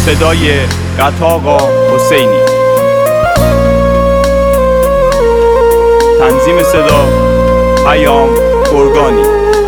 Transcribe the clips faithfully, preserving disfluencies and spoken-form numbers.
صدای قطاقا حسینی. تنظیم صدا پیام گرگانی.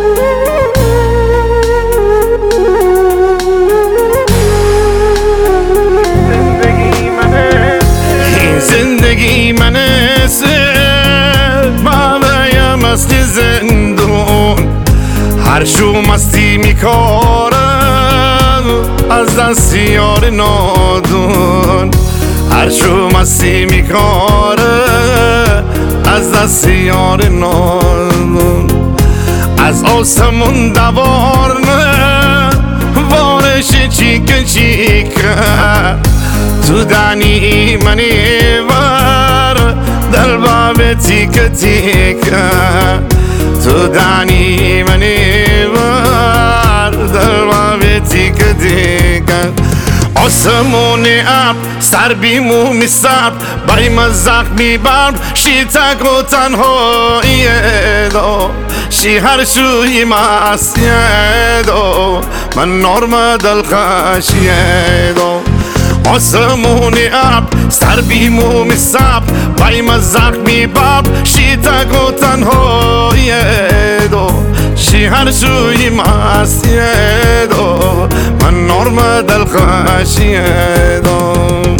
زندگی منه سر معنیم است زندون، هر شو مستی میکاره از دست یار نادون، هر شو مستی میکاره از دست یار نادون. از آسمون دوار نه وارش چیک چیک، تو دانی منی ور دل باب تیک تیک، تو دانی منی ور دل باب تیک تیک. آسمون اب سر بیمو میسب بایم زخمی برم، شی تک و تنهایی دو، شی هر شوی مسیه دو، من نرم دل خشیه دو. آسمون اب سر بیمو میسب بایم زخمی باب، شی تک و تنهایی دو، شی هر شوی مسیه دو، من نرم دل خشیه دو.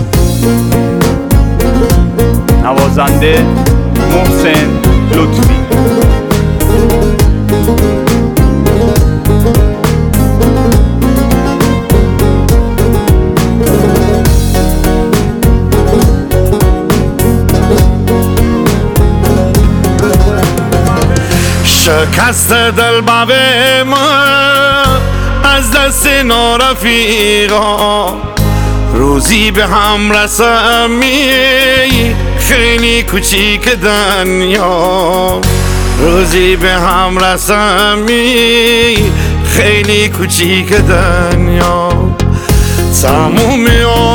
نوازنده محسن لطفی. شکست دل باب ما از دست نارفیقا، روزی به هم رسمی خیلی کوچیک دنیا، روزی به هم رسمی خیلی کوچیک دنیا. تموم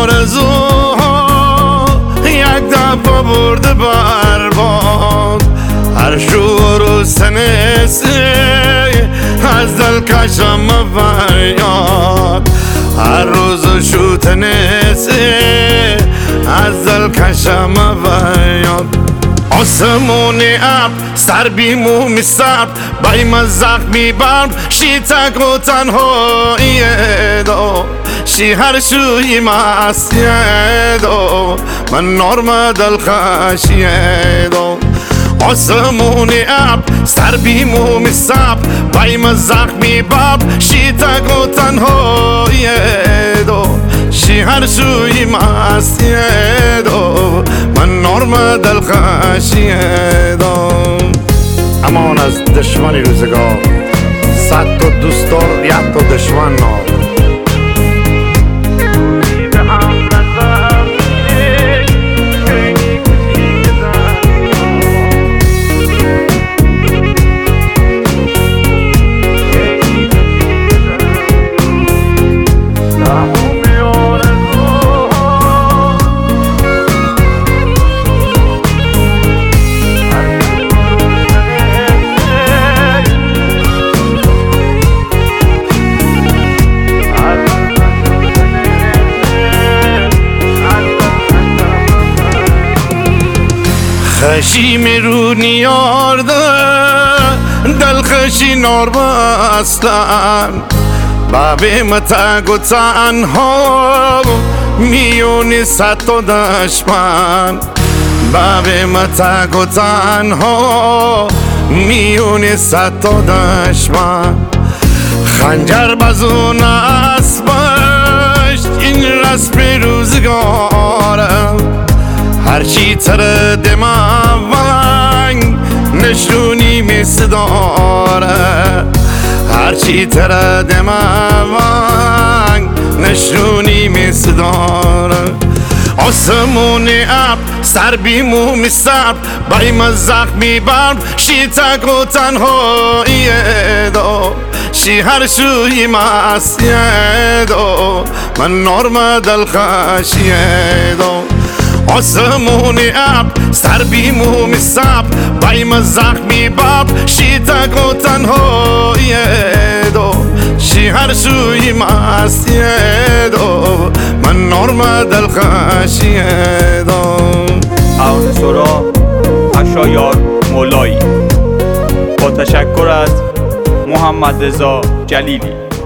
آرزوها یک دفعه برده برباد، هر شور و سنسه از دل کشم فریاد، هر روز شو تنسه از دل کشم فریاد. آسمون اب سر بیمو میسب بایم زخمی برم، شی تک و تنهایی دو، شی هر شوی مسیه دو، من نرم دل خشیه دو. آسمون اب سر بیمو میسب بایم زخمی باب، شی تک و تنهایی دو، شی هر شوی مسیه دو، من نرم دل خشیه دو. امان از دشمن روزگار، صد تا دوستار یک تا دشمن نار. خشی میرو نیارده دل خشی نار بستن، بابی متگ و تنها میونی صد تا دشمن، بابی متگ و تنها میونی صد تا دشمن. خنجر بزون اسبشت این رسم روزگارم، هرچی تر دماغ نشونی میصداره، هرچی تر دماغ نشونی میصداره. آسمون اب سر بیمو میسب بایم زخمی برم، شی تک و تنهایی دو، شی هر شوی مسیه دو، من نرم دل خشیه دو. آسمون اب سر بیمو میسب بایم زخمی باب، شی تک و تنهایی دو، شی هر شوی مسیه دو، من نرمه دلخشی دار. اهان سرا اشایار مولایی. با تشکر از محمد رضا جلیلی.